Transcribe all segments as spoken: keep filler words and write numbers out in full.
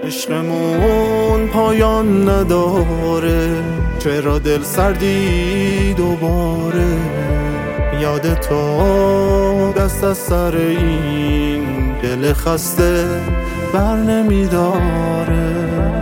عشقمون پایان نداره، چرا دل سردی دوباره؟ یاد تو دست از سر این دل خسته بر نمیداره.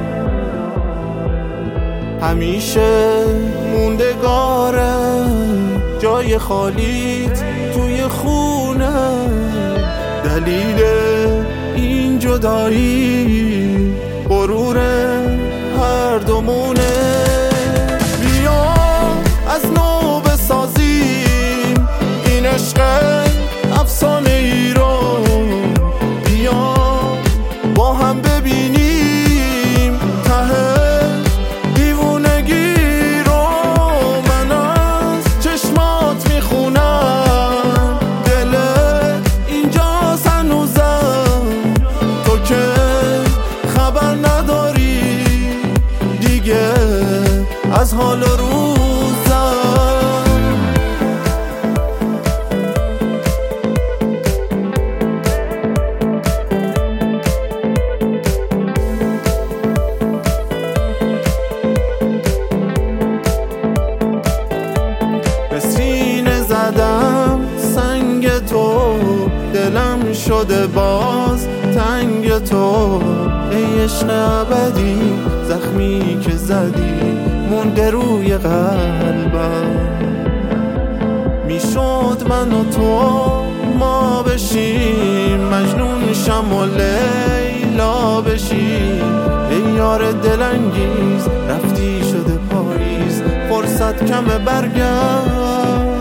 همیشه موندگاره جای خالیت توی خونه، دلیل این جدایی غرور هر دومونه. بیا از نو بسازیم این عشق افسانه ای رو، بیا با هم ببینیم ته دیوونگی رو. من از چشمات میخونم دل اینجاست هنوزم، تو که خبر نداری دیگه از حال و روزم. به سینه زدم سنگ تو، دلم شده باز تنگ تو. ای عشق ابدی زخمی که زدی مونده روی قلبم. میشد من و تو ما بشیم، مجنون شم و لیلا بشیم. ای یار دلانگیز رفتی شده پاییز، فرصت کمه برگرد.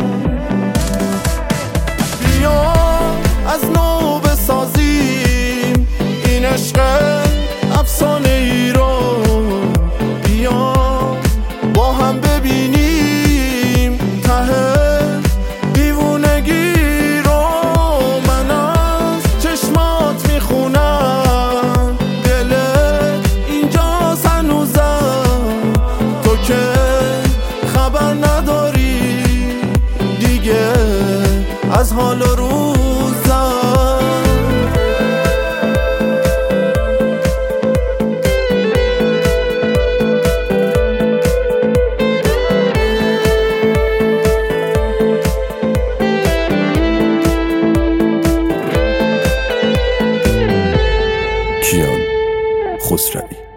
بیا از نو بسازیم این عشق افسانه ای رو، بیا با هم ببینیم ته دیوونگی رو. من از چشمات میخونم دل اینجاست هنوزم، تو که خبر نداری دیگه از حال و روزم. کیان خسروی.